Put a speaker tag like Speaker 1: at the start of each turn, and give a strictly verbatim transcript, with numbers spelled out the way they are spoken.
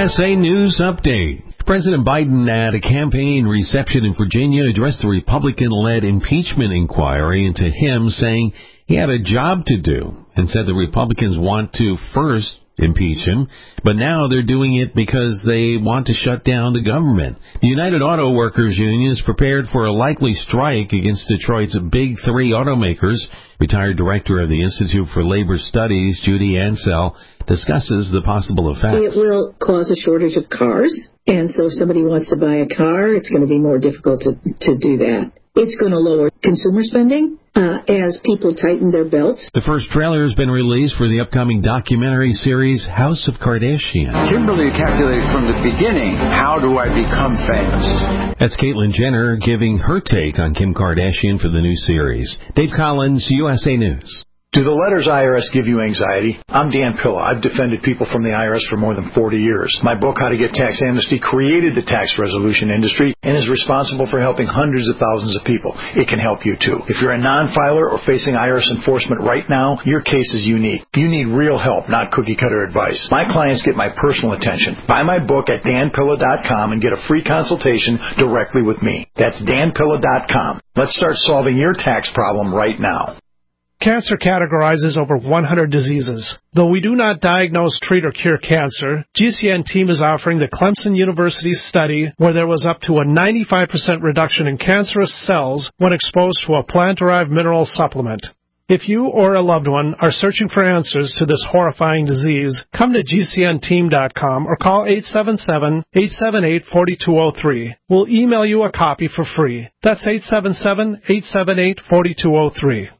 Speaker 1: S A News Update. President Biden at a campaign reception in Virginia addressed the Republican-led impeachment inquiry into him, saying he had a job to do, and said the Republicans want to first impeach him, but now they're doing it because they want to shut down the government. The United Auto Workers Union is prepared for a likely strike against Detroit's big three automakers. Retired director of the Institute for Labor Studies, Judy Ansell, discusses the possible effects.
Speaker 2: It will cause a shortage of cars, and so if somebody wants to buy a car, it's going to be more difficult to, to do that. It's going to lower consumer spending uh, as people tighten their belts.
Speaker 1: The first trailer has been released for the upcoming documentary series House of Kardashian.
Speaker 3: Kimberly calculated from the beginning, how do I become famous?
Speaker 1: That's Caitlyn Jenner giving her take on Kim Kardashian for the new series. Dave Collins, U S A News.
Speaker 4: Do the letters I R S give you anxiety? I'm Dan Pilla. I've defended people from the I R S for more than forty years. My book, How to Get Tax Amnesty, created the tax resolution industry and is responsible for helping hundreds of thousands of people. It can help you, too. If you're a non-filer or facing I R S enforcement right now, your case is unique. You need real help, not cookie-cutter advice. My clients get my personal attention. Buy my book at dan pilla dot com and get a free consultation directly with me. That's dan pilla dot com. Let's start solving your tax problem right now.
Speaker 5: Cancer categorizes over one hundred diseases. Though we do not diagnose, treat, or cure cancer, G C N team is offering the Clemson University study where there was up to a ninety-five percent reduction in cancerous cells when exposed to a plant-derived mineral supplement. If you or a loved one are searching for answers to this horrifying disease, come to G C N team dot com or call eight seven seven, eight seven eight, four two zero three. We'll email you a copy for free. That's eight seven seven, eight seven eight, four two zero three.